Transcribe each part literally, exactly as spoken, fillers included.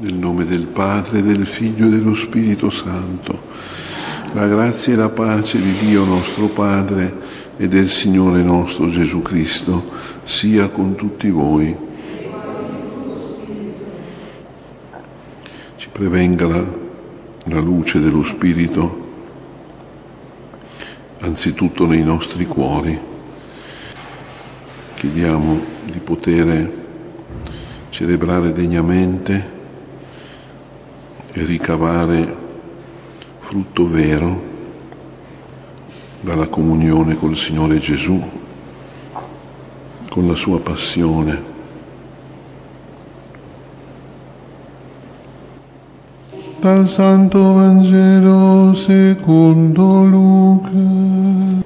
Nel nome del Padre, del Figlio e dello Spirito Santo. La grazia e la pace di Dio nostro Padre e del Signore nostro Gesù Cristo sia con tutti voi. Ci prevenga la, la luce dello Spirito anzitutto nei nostri cuori. Chiediamo di poter celebrare degnamente e ricavare frutto vero dalla comunione col Signore Gesù, con la sua passione. Dal Santo Vangelo secondo Luca.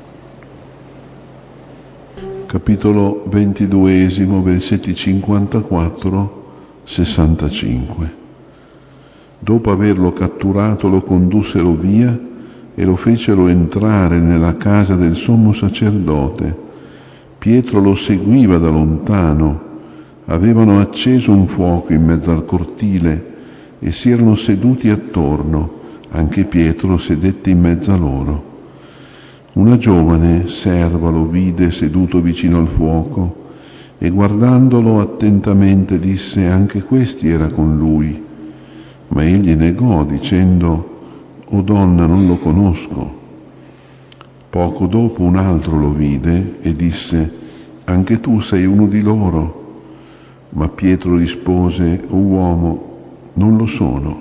Capitolo ventiduesimo, versetti cinquantaquattro sessantacinque. Dopo averlo catturato lo condussero via e lo fecero entrare nella casa del sommo sacerdote. Pietro lo seguiva da lontano. Avevano acceso un fuoco in mezzo al cortile e si erano seduti attorno. Anche Pietro sedette in mezzo a loro. Una giovane serva lo vide seduto vicino al fuoco e guardandolo attentamente disse: anche questi era con lui. Ma egli negò dicendo: o donna, non lo conosco. Poco dopo un altro lo vide e disse: anche tu sei uno di loro. Ma Pietro rispose: o uomo, non lo sono.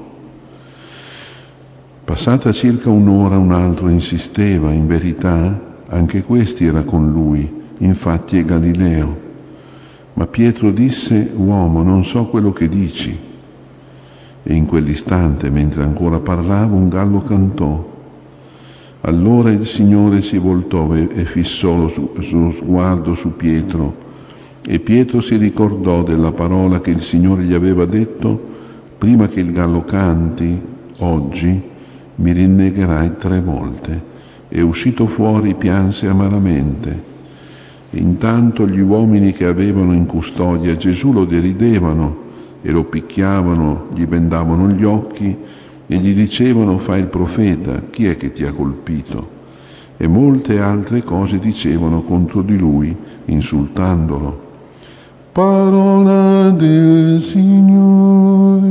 Passata circa un'ora un altro insisteva: in verità anche questi era con lui, infatti è Galileo. Ma Pietro disse: uomo, non so quello che dici. E in quell'istante, mentre ancora parlava, un gallo cantò. Allora il Signore si voltò e fissò lo, lo sguardo su Pietro, e Pietro si ricordò della parola che il Signore gli aveva detto: prima che il gallo canti, oggi mi rinnegherai tre volte. E uscito fuori pianse amaramente. Intanto gli uomini che avevano in custodia Gesù lo deridevano e lo picchiavano, gli bendavano gli occhi e gli dicevano: fai il profeta, chi è che ti ha colpito? E molte altre cose dicevano contro di lui, insultandolo. Parola del Signore.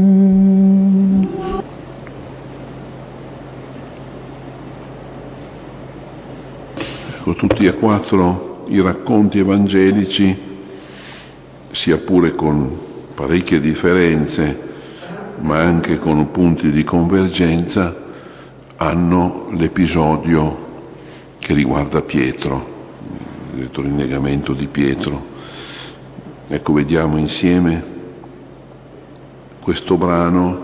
Ecco, tutti e quattro i racconti evangelici, sia pure con parecchie differenze, ma anche con punti di convergenza, hanno l'episodio che riguarda Pietro, il rinnegamento di Pietro. Ecco, vediamo insieme questo brano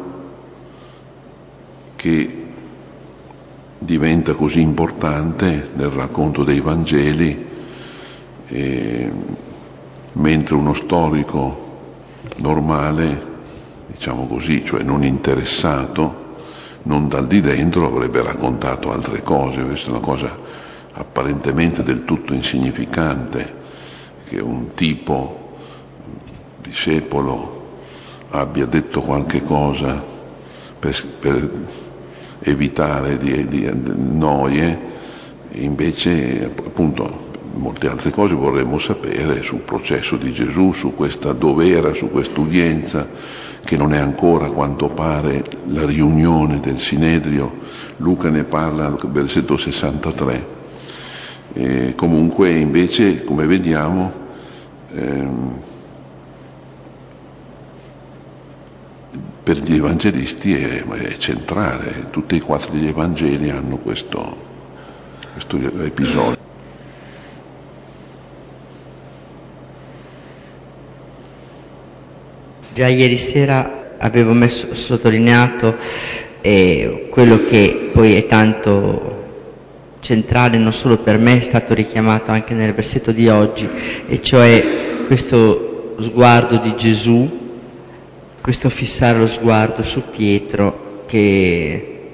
che diventa così importante nel racconto dei Vangeli, e, mentre uno storico normale, diciamo così, cioè non interessato, non dal di dentro, avrebbe raccontato altre cose. Questa è una cosa apparentemente del tutto insignificante, che un tipo discepolo abbia detto qualche cosa per, per evitare di, di, di noie, e invece appunto molte altre cose vorremmo sapere sul processo di Gesù, su questa dov'era, su questa udienza, che non è ancora, a quanto pare, la riunione del Sinedrio. Luca ne parla al versetto sessantatré. E comunque invece, come vediamo, ehm, per gli evangelisti è, è centrale. Tutti e quattro gli Evangeli hanno questo, questo episodio. Già ieri sera avevo messo, sottolineato eh, quello che poi è tanto centrale non solo per me, è stato richiamato anche nel versetto di oggi, e cioè questo sguardo di Gesù, questo fissare lo sguardo su Pietro, che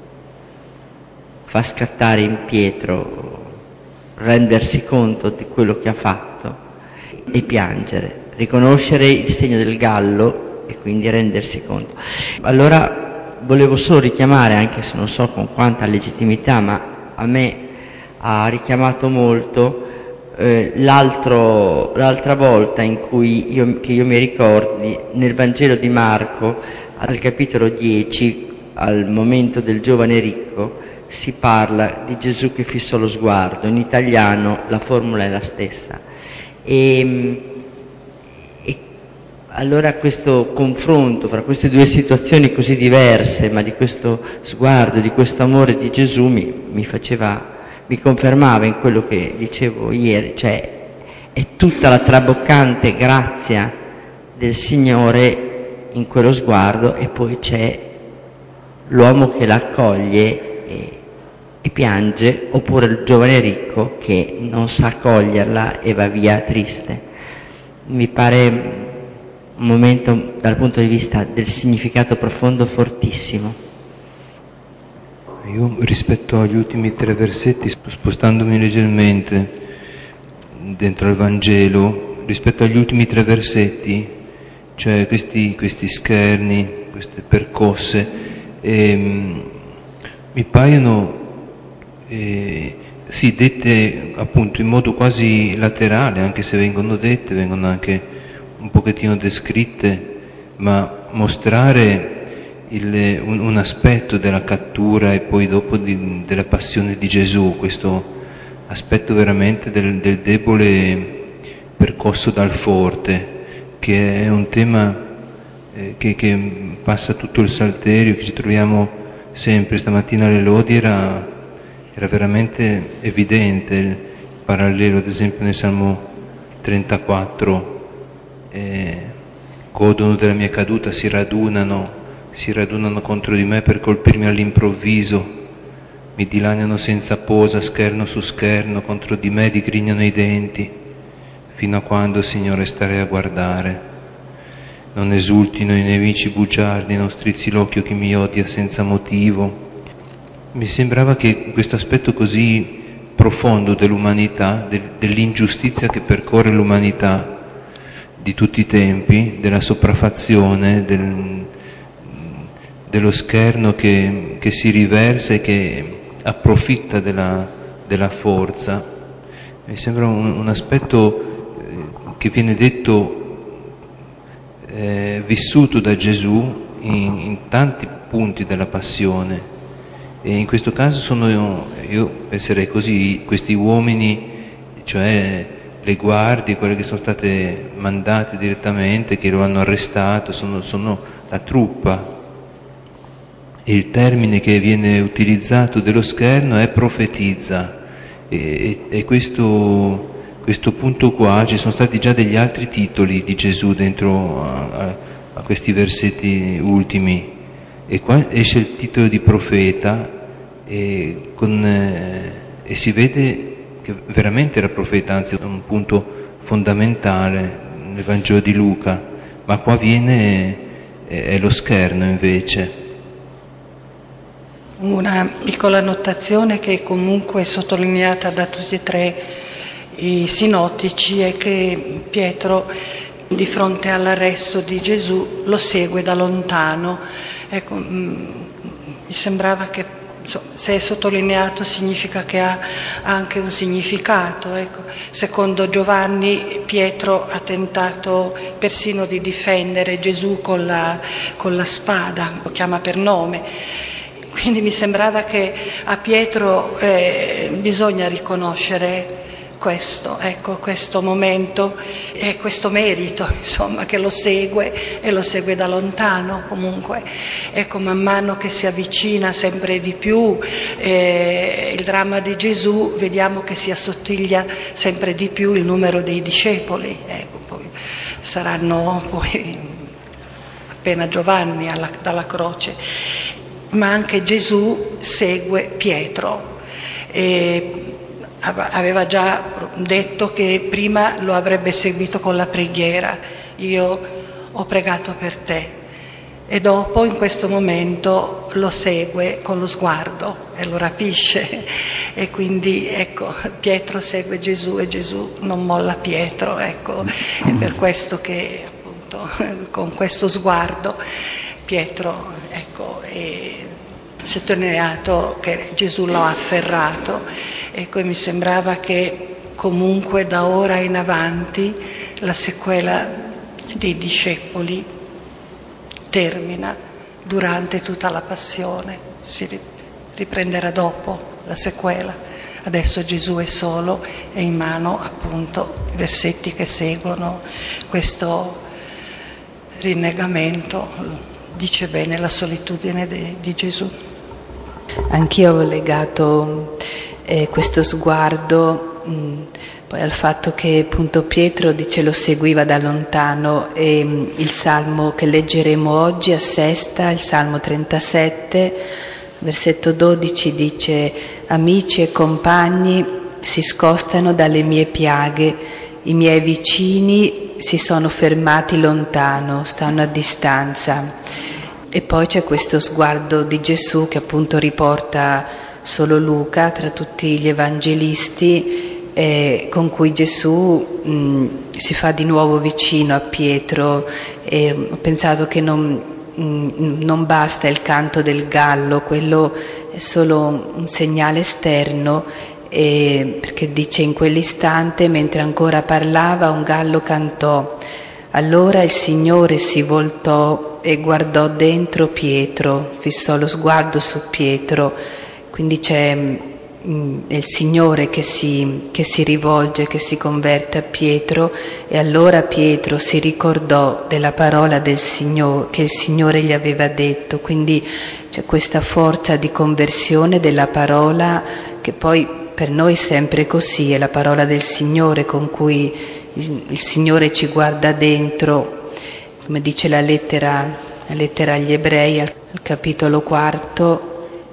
fa scattare in Pietro rendersi conto di quello che ha fatto e piangere. Riconoscere il segno del gallo e quindi rendersi conto. Allora volevo solo richiamare, anche se non so con quanta legittimità, ma a me ha richiamato molto eh, l'altro, l'altra volta in cui io, che io mi ricordi, nel Vangelo di Marco, al capitolo dieci, al momento del giovane ricco, si parla di Gesù che fissò lo sguardo. In italiano la formula è la stessa. E, e allora questo confronto fra queste due situazioni così diverse, ma di questo sguardo, di questo amore di Gesù mi, mi faceva, mi confermava in quello che dicevo ieri, cioè è tutta la traboccante grazia del Signore in quello sguardo, e poi c'è l'uomo che l'accoglie e, e piange, oppure il giovane ricco che non sa accoglierla e va via triste. Mi pare un momento dal punto di vista del significato profondo fortissimo. Io rispetto agli ultimi tre versetti, spostandomi leggermente dentro al Vangelo, rispetto agli ultimi tre versetti, cioè questi, questi scherni, queste percosse, ehm, mi paiono eh, sì, dette appunto in modo quasi laterale, anche se vengono dette, vengono anche un pochettino descritte, ma mostrare il, un, un aspetto della cattura e poi dopo di, della passione di Gesù, questo aspetto veramente del, del debole percosso dal forte, che è un tema eh, che, che passa tutto il Salterio, che ci troviamo sempre. Stamattina alle lodi era, era veramente evidente il parallelo, ad esempio nel Salmo trentaquattro, eh, godono della mia caduta, si radunano, si radunano contro di me per colpirmi all'improvviso, mi dilaniano senza posa, scherno su scherno, contro di me digrignano i denti. Fino a quando, Signore, starei a guardare? Non esultino i nemici bugiardi, non strizzi l'occhio chi mi odia senza motivo. Mi sembrava che questo aspetto così profondo dell'umanità, del, dell'ingiustizia che percorre l'umanità di tutti i tempi, della sopraffazione, del, dello scherno che, che si riversa e che approfitta della, della forza, mi sembra un, un aspetto eh, che viene detto, eh, vissuto da Gesù in, in tanti punti della passione. E in questo caso sono, io, io penserei così, questi uomini, cioè le guardie, quelle che sono state mandate direttamente, che lo hanno arrestato, sono, sono la truppa. E il termine che viene utilizzato dello scherno è profetizza, e, e, e questo, questo punto qua, ci sono stati già degli altri titoli di Gesù dentro a, a, a questi versetti ultimi, e qua esce il titolo di profeta, e, con, eh, e si vede che veramente era profeta, anzi è un punto fondamentale nel Vangelo di Luca, ma qua viene è, è lo scherno invece. Una piccola annotazione che comunque è sottolineata da tutti e tre i sinottici è che Pietro, di fronte all'arresto di Gesù, lo segue da lontano. Ecco, mh, mi sembrava che insomma, se è sottolineato significa che ha anche un significato. Ecco. Secondo Giovanni, Pietro ha tentato persino di difendere Gesù con la, con la spada, lo chiama per nome. Quindi mi sembrava che a Pietro eh, bisogna riconoscere questo, ecco, questo momento e questo merito, insomma, che lo segue e lo segue da lontano comunque. Ecco, man mano che si avvicina sempre di più eh, il dramma di Gesù, vediamo che si assottiglia sempre di più il numero dei discepoli. Ecco, poi saranno poi appena Giovanni alla, dalla croce. Ma anche Gesù segue Pietro. E aveva già detto che prima lo avrebbe seguito con la preghiera, io ho pregato per te, e dopo in questo momento lo segue con lo sguardo e lo rapisce, e quindi ecco, Pietro segue Gesù e Gesù non molla Pietro, ecco, è per questo che appunto appunto con questo sguardo Pietro, ecco, è sottolineato che Gesù l'ha afferrato, ecco, e mi sembrava che comunque da ora in avanti la sequela dei discepoli termina durante tutta la passione, si riprenderà dopo la sequela. Adesso Gesù è solo e in mano appunto i versetti che seguono questo rinnegamento, dice bene la solitudine di, di Gesù. Anch'io ho legato eh, questo sguardo mh, poi al fatto che appunto Pietro dice lo seguiva da lontano, e mh, il salmo che leggeremo oggi assesta, il salmo trentasette, versetto dodici, dice: amici e compagni si scostano dalle mie piaghe, i miei vicini si sono fermati lontano, stanno a distanza. E poi c'è questo sguardo di Gesù che appunto riporta solo Luca tra tutti gli evangelisti, eh, con cui Gesù mh, si fa di nuovo vicino a Pietro, e ho pensato che non non basta il canto del gallo, quello è solo un segnale esterno, eh, perché dice: in quell'istante, mentre ancora parlava, un gallo cantò. Allora il Signore si voltò e guardò dentro Pietro, fissò lo sguardo su Pietro, quindi c'è mh, è il Signore che si, che si rivolge, che si converte a Pietro, e allora Pietro si ricordò della parola del Signore, che il Signore gli aveva detto, quindi c'è questa forza di conversione della parola, che poi per noi è sempre così, è la parola del Signore con cui il, il Signore ci guarda dentro, come dice la lettera, la lettera agli Ebrei al, al capitolo quarto.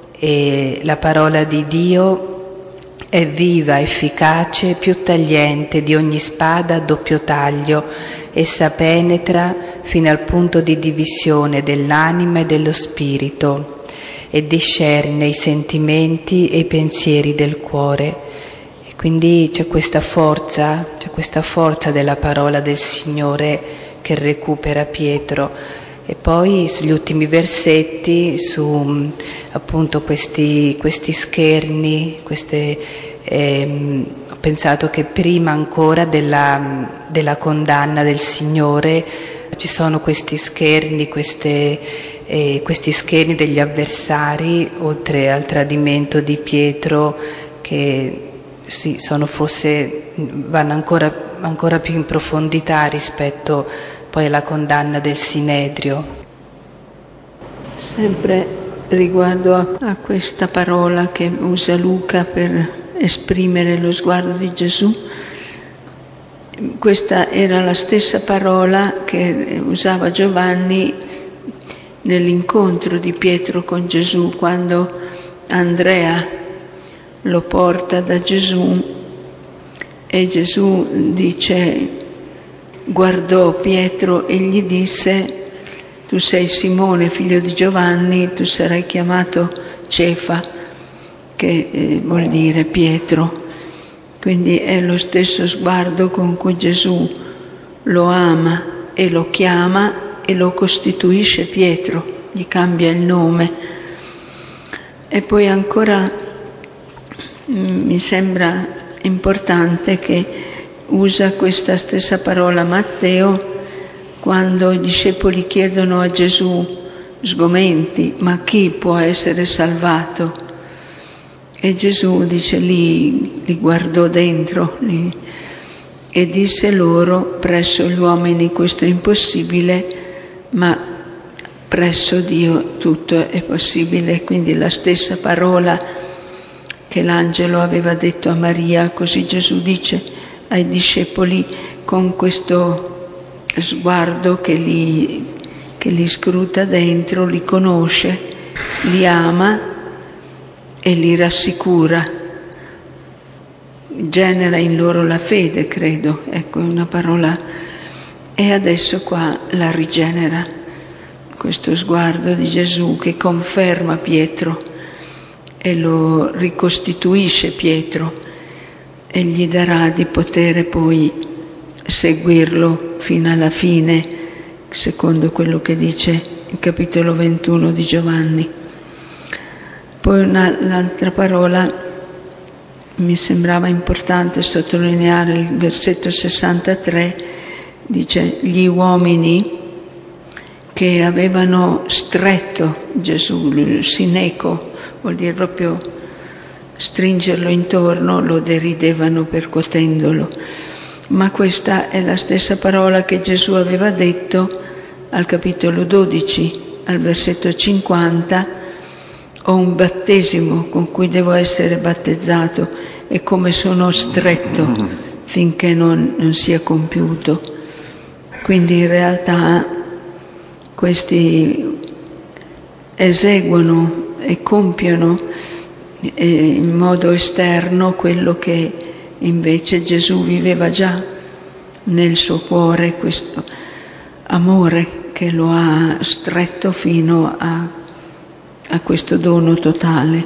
E la parola di Dio è viva, efficace, più tagliente di ogni spada a doppio taglio. Essa penetra fino al punto di divisione dell'anima e dello spirito e discerne i sentimenti e i pensieri del cuore. E quindi c'è questa forza, c'è questa forza della parola del Signore che recupera Pietro. E poi sugli ultimi versetti, su appunto questi, questi scherni, queste, ehm, ho pensato che prima ancora della, della condanna del Signore ci sono questi scherni, queste, eh, questi scherni degli avversari, oltre al tradimento di Pietro, che sì, sono forse, vanno ancora, ancora più in profondità rispetto poi alla condanna del Sinedrio. Sempre riguardo a, a questa parola che usa Luca per esprimere lo sguardo di Gesù, questa era la stessa parola che usava Giovanni nell'incontro di Pietro con Gesù, quando Andrea lo porta da Gesù e Gesù dice, guardò Pietro e gli disse: tu sei Simone, figlio di Giovanni, tu sarai chiamato Cefa, che eh, vuol dire Pietro. Quindi è lo stesso sguardo con cui Gesù lo ama e lo chiama e lo costituisce Pietro, gli cambia il nome. E poi ancora mh, mi sembra importante che usa questa stessa parola Matteo quando i discepoli chiedono a Gesù, sgomenti, ma chi può essere salvato? E Gesù dice, li, li guardò dentro li, e disse loro, presso gli uomini questo è impossibile, ma presso Dio tutto è possibile. Quindi la stessa parola che l'angelo aveva detto a Maria, così Gesù dice ai discepoli con questo sguardo che li, che li scruta dentro, li conosce, li ama e li rassicura, genera in loro la fede, credo, ecco, è una parola. E adesso qua la rigenera, questo sguardo di Gesù che conferma Pietro e lo ricostituisce Pietro e gli darà di poter poi seguirlo fino alla fine secondo quello che dice il capitolo ventuno di Giovanni. Poi una, l'altra parola mi sembrava importante sottolineare, il versetto sessantatré dice: gli uomini che avevano stretto Gesù, sineco, vuol dire proprio stringerlo intorno, lo deridevano percuotendolo. Ma questa è la stessa parola che Gesù aveva detto al capitolo dodici, al versetto cinquanta: ho un battesimo con cui devo essere battezzato e come sono stretto finché non, non sia compiuto. Quindi in realtà questi eseguono e compiono in modo esterno quello che invece Gesù viveva già nel suo cuore, questo amore che lo ha stretto fino a, a questo dono totale.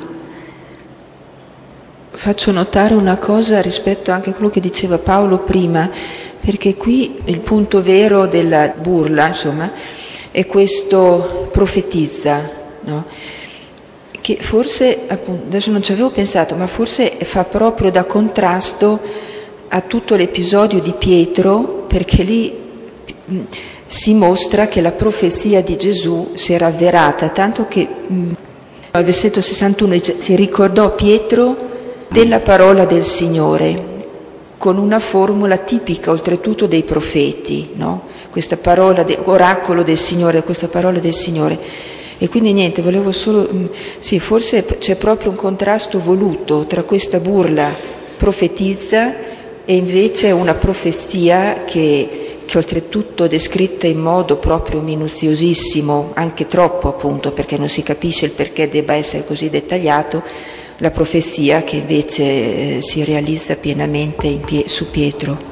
Faccio notare una cosa rispetto anche a quello che diceva Paolo prima, perché qui il punto vero della burla, insomma, è questo profetizza, no? Che forse, appunto, adesso non ci avevo pensato, ma forse fa proprio da contrasto a tutto l'episodio di Pietro, perché lì mh, si mostra che la profezia di Gesù si era avverata, tanto che mh, al versetto sessantuno dice: si ricordò Pietro della parola del Signore, con una formula tipica oltretutto dei profeti, no? Questa parola, de, oracolo del Signore, questa parola del Signore. E quindi niente, volevo solo, sì, forse c'è proprio un contrasto voluto tra questa burla profetizza e invece una profezia che, che oltretutto è descritta in modo proprio minuziosissimo, anche troppo appunto, perché non si capisce il perché debba essere così dettagliato, la profezia che invece eh, si realizza pienamente in pie- su Pietro.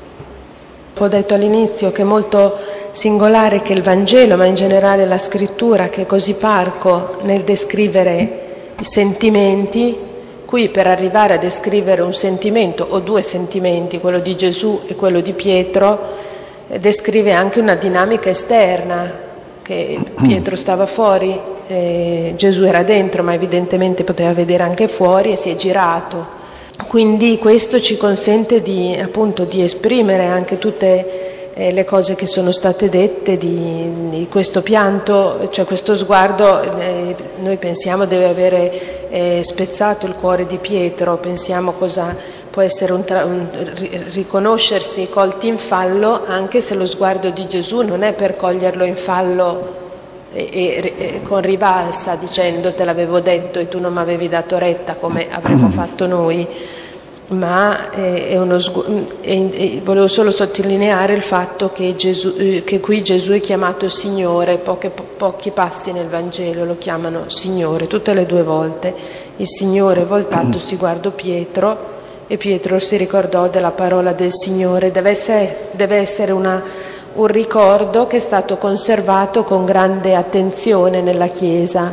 Ho detto all'inizio che è molto singolare che il Vangelo, ma in generale la scrittura, che è così parco nel descrivere i sentimenti, qui per arrivare a descrivere un sentimento o due sentimenti, quello di Gesù e quello di Pietro, eh, descrive anche una dinamica esterna, che Pietro stava fuori, eh, Gesù era dentro, ma evidentemente poteva vedere anche fuori e si è girato. Quindi questo ci consente di, appunto, di esprimere anche tutte eh, le cose che sono state dette di, di questo pianto, cioè questo sguardo eh, noi pensiamo deve avere eh, spezzato il cuore di Pietro, pensiamo cosa può essere un, tra- un riconoscersi colti in fallo, anche se lo sguardo di Gesù non è per coglierlo in fallo e, e, e con rivalsa dicendo te l'avevo detto e tu non mi avevi dato retta come avremmo fatto noi, ma è, è uno sgu- è, è, volevo solo sottolineare il fatto che, Gesù, eh, che qui Gesù è chiamato Signore, poche, po- pochi passi nel Vangelo lo chiamano Signore, tutte le due volte il Signore voltato si guardò Pietro e Pietro si ricordò della parola del Signore. Deve essere, deve essere una un ricordo che è stato conservato con grande attenzione nella Chiesa.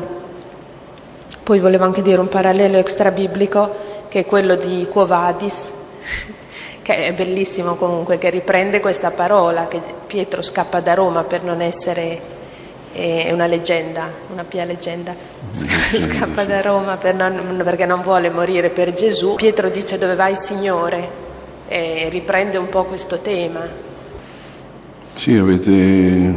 Poi volevo anche dire un parallelo extrabiblico, che è quello di Quo Vadis, che è bellissimo comunque, che riprende questa parola, che Pietro scappa da Roma per non essere, è una leggenda, una pia leggenda, scappa da Roma per non, perché non vuole morire per Gesù. Pietro dice: dove vai, Signore? E riprende un po' questo tema. Sì, avete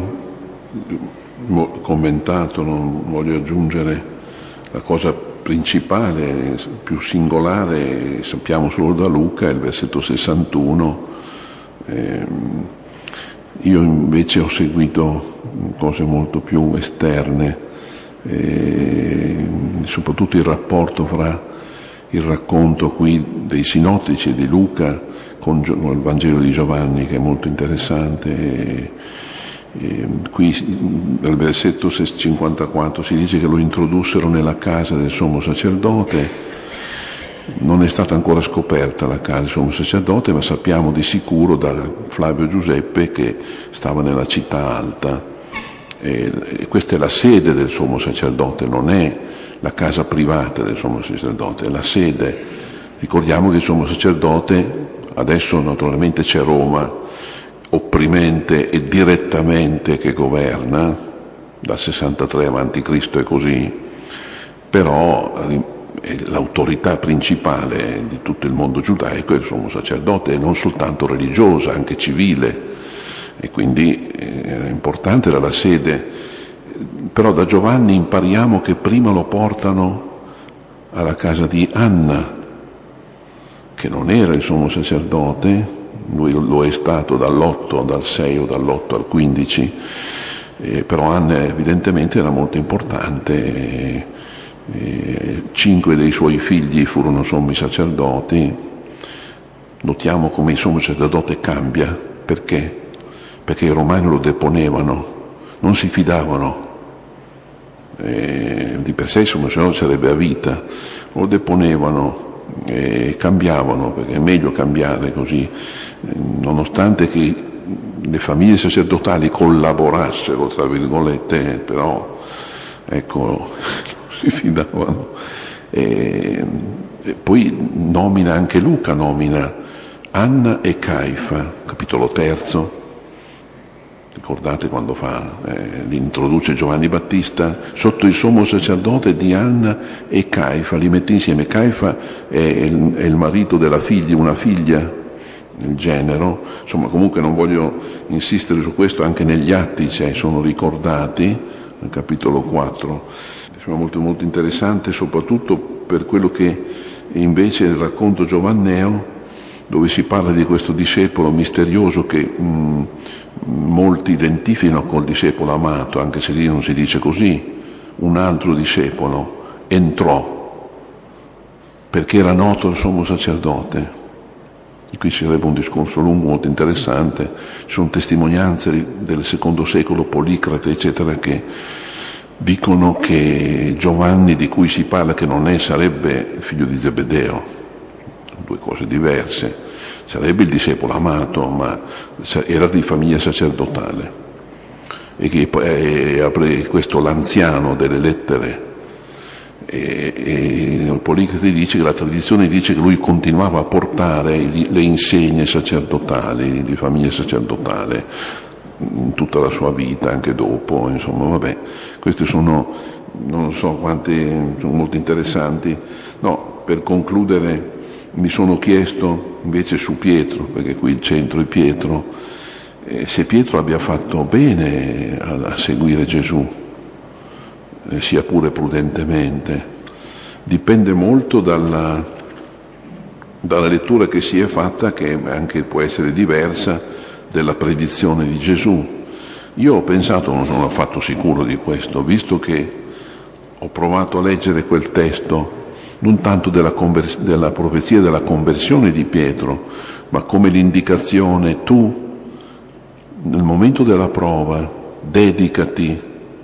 commentato, non voglio aggiungere la cosa principale, più singolare, sappiamo solo da Luca, è il versetto sessantuno. Eh, io invece ho seguito cose molto più esterne, eh, soprattutto il rapporto fra il racconto qui dei sinottici di Luca con il Vangelo di Giovanni, che è molto interessante. E, e, qui nel versetto cinquantaquattro si dice che lo introdussero nella casa del sommo sacerdote. Non è stata ancora scoperta la casa del sommo sacerdote, ma sappiamo di sicuro da Flavio Giuseppe che stava nella città alta. E, e questa è la sede del sommo sacerdote, non è la casa privata del sommo sacerdote, è la sede. Ricordiamo che il sommo sacerdote, adesso naturalmente c'è Roma, opprimente e direttamente che governa, dal sessantatré avanti Cristo è così, però l'autorità principale di tutto il mondo giudaico è il sommo sacerdote, e non soltanto religiosa, anche civile, e quindi è importante era la sede. Però da Giovanni impariamo che prima lo portano alla casa di Anna, che non era il sommo sacerdote, lui lo è stato dall'otto, dal sei o dall'otto al quindici, eh, però Anna evidentemente era molto importante. Eh, eh, cinque dei suoi figli furono sommi sacerdoti. Notiamo come il sommo sacerdote cambia. Perché? Perché i romani lo deponevano, non si fidavano. Eh, di per sé il sommo sacerdote sarebbe a vita, lo deponevano e cambiavano, perché è meglio cambiare così, nonostante che le famiglie sacerdotali collaborassero, tra virgolette, però ecco, si fidavano. E, e poi nomina anche Luca, nomina Anna e Caifa, capitolo terzo. Ricordate quando fa, eh, l'introduce Giovanni Battista, sotto il sommo sacerdote di Anna e Caifa, li mette insieme. Caifa è il, è il marito della figlia, una figlia, il genero, insomma comunque non voglio insistere su questo, anche negli atti cioè, sono ricordati, nel capitolo quattro, insomma molto, molto interessante, soprattutto per quello che invece il racconto giovanneo, dove si parla di questo discepolo misterioso che mh, molti identificano col discepolo amato, anche se lì non si dice così. Un altro discepolo entrò perché era noto il sommo sacerdote. E qui ci sarebbe un discorso lungo molto interessante, ci sono testimonianze del secondo secolo, Policrate eccetera, che dicono che Giovanni, di cui si parla che non è, sarebbe figlio di Zebedeo, due cose diverse, sarebbe il discepolo amato, ma era di famiglia sacerdotale, e che è questo l'anziano delle lettere, e, e Policrate dice che la tradizione dice che lui continuava a portare le insegne sacerdotali, di famiglia sacerdotale, in tutta la sua vita, anche dopo, insomma, vabbè, questi sono, non so quanti, sono molto interessanti. No, per concludere, mi sono chiesto invece su Pietro, perché qui il centro è Pietro, eh, se Pietro abbia fatto bene a, a seguire Gesù, eh, sia pure prudentemente. Dipende molto dalla, dalla lettura che si è fatta, che anche può essere diversa, della predizione di Gesù. Io ho pensato, non sono affatto sicuro di questo, visto che ho provato a leggere quel testo, non tanto della, convers- della profezia della conversione di Pietro, ma come l'indicazione: tu nel momento della prova dedicati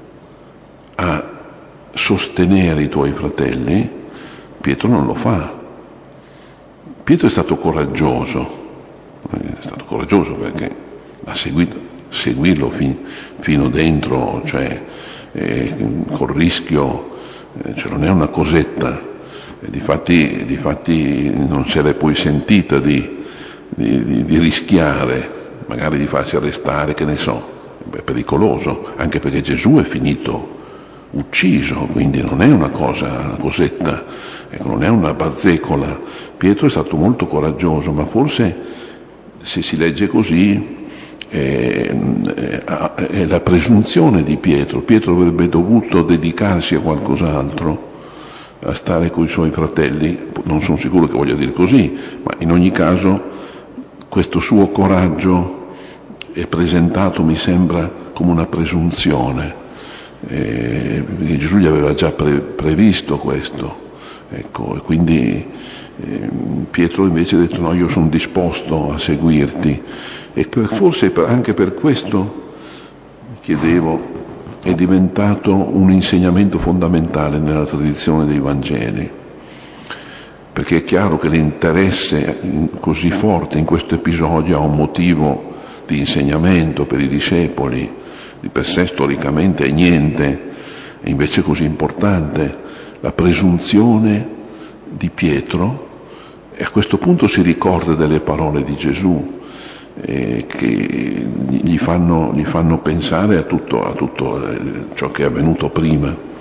a sostenere i tuoi fratelli. Pietro non lo fa. Pietro è stato coraggioso, è stato coraggioso perché ha seguito, seguirlo fin, fino dentro, cioè eh, col rischio, eh, cioè non è una cosetta. E difatti, difatti non se l'è poi sentita di, di, di, di rischiare, magari di farsi arrestare, che ne so, è pericoloso, anche perché Gesù è finito ucciso, quindi non è una cosa, una cosetta, ecco, non è una bazzecola. Pietro è stato molto coraggioso, ma forse se si legge così è, è, è la presunzione di Pietro. Pietro avrebbe dovuto dedicarsi a qualcos'altro, a stare con i suoi fratelli, non sono sicuro che voglia dire così, ma in ogni caso questo suo coraggio è presentato, mi sembra, come una presunzione, eh, perché Gesù gli aveva già pre- previsto questo, ecco, e quindi eh, Pietro invece ha detto: no, io sono disposto a seguirti, e per, forse per, anche per questo, chiedevo, è diventato un insegnamento fondamentale nella tradizione dei Vangeli, perché è chiaro che l'interesse così forte in questo episodio ha un motivo di insegnamento per i discepoli, di per sé storicamente è niente, e invece è così importante, la presunzione di Pietro, e a questo punto si ricorda delle parole di Gesù, eh, che gli fanno, gli fanno pensare a tutto, a tutto eh, ciò che è avvenuto prima.